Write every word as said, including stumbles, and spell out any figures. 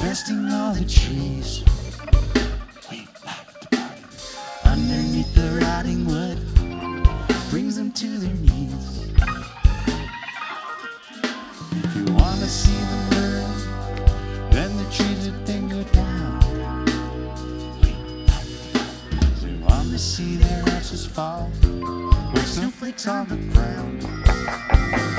harvesting all the trees. We like to party underneath the rotting wood, brings them to their knees. If you want to see the world, then the trees would then go down. We like to want to see their ashes fall, with snowflakes on the ground.